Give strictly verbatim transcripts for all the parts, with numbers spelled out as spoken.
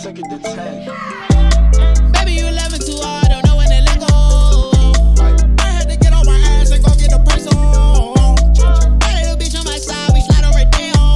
Check it to ten. Baby, you laughing too hard, don't know when to let go. I had to get on my ass and go get the price on. Got a little bitch on my side, we slide on right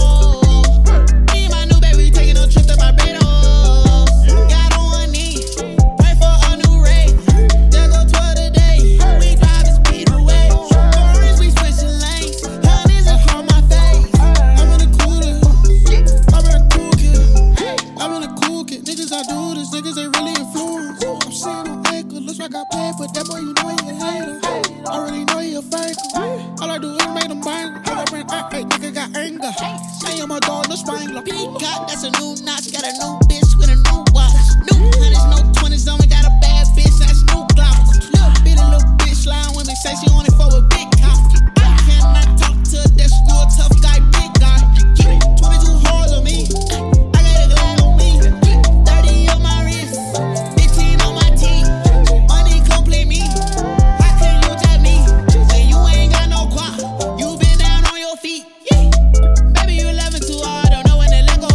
down. Me and my new baby taking a trip to Barbados. Got on one knee, pray for a new rate. There go twelve today, we driving speed away. Orange, we switching lanes, honey's across my face. I'm in the cooler, I'm in the cool kid. I'm in the cool kid. Niggas I do this, niggas ain't really influenced. I'm seeing on acre, looks like I paid, but that boy you know he a hater. I already know he a faker. All I do is make them bang. All I bring, ay, ay, nigga got anger. Say I'm a dog, no spangler. Peacock, that's a new notch. Got a new bitch with a new watch. New hundreds, no twenties, only got a bad bitch, that's new Glock. Little bitty little bitch lying with me, say she only for a big cop. I cannot talk to that school tough guy, big guy. twenty-two holes on me. I got a glad on me. thirty on my wrist, fifteen on my teeth. Money complete me. How can you tell me when you ain't got no guap? You been down on your feet. Yeah. Baby, you laughing too hard, don't know when to let go.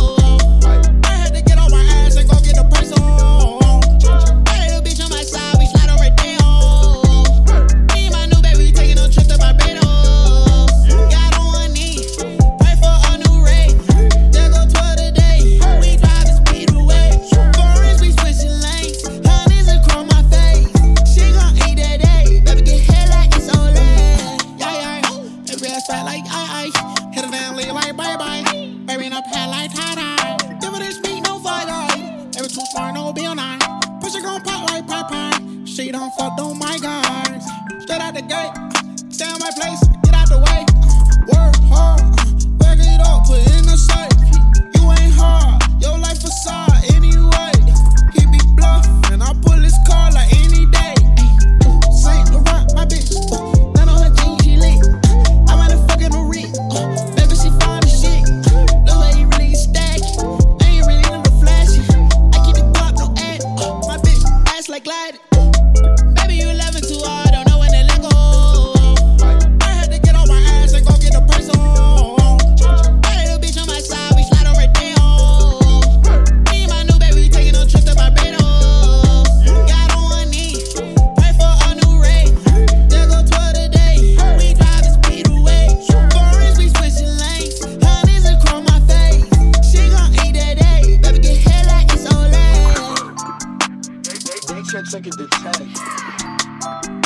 I had to get on my ass and go get the price on. Got a little bitch on my side, we slide on right down. Me and my new baby taking a trip to Barbados. Got on one knee, pray for a new rate. There go twelve today, we driving speed away. Orange, we switching lanes, honey's across my face. She gon' eat that day, baby get head like it's Olay. Yeah, yeah, every ass fat like I, I. Hit a damn leave like bye-bye. Baby in up head like tie-dye. Give her this beat, no fight eye. Every two smart, no be on nine. Pussy gon' pop like Popeye. She don't fuck, don't my guys. Straight out the gate, stay on my place, get out the way. Work hard, back it up, put it in the safe. You ain't hard, your life facade anyway. He be bluffing, I pull his car like any day. Ooh, Saint Laurent, my bitch. Ooh, none on her jeans, she lit. I might have fucking a Rick. Baby, she fine as shit. Look like you really stack. I ain't really into the flashy. I keep it pop, no ad. Uh, my bitch, ass like Glad. Baby, you laughing too hard, don't know when to let go. I had to get on my ass and go get the price on. Got a little bitch on my side, we slide on right down. Me and my new baby taking a trip to Barbados. Got on one knee, pray for a new rate. There go twelve today, we driving speed away. Orange, we switching lanes, honey's across my face. She gon' eat that day, baby get head like it's Olay. Check it to ten.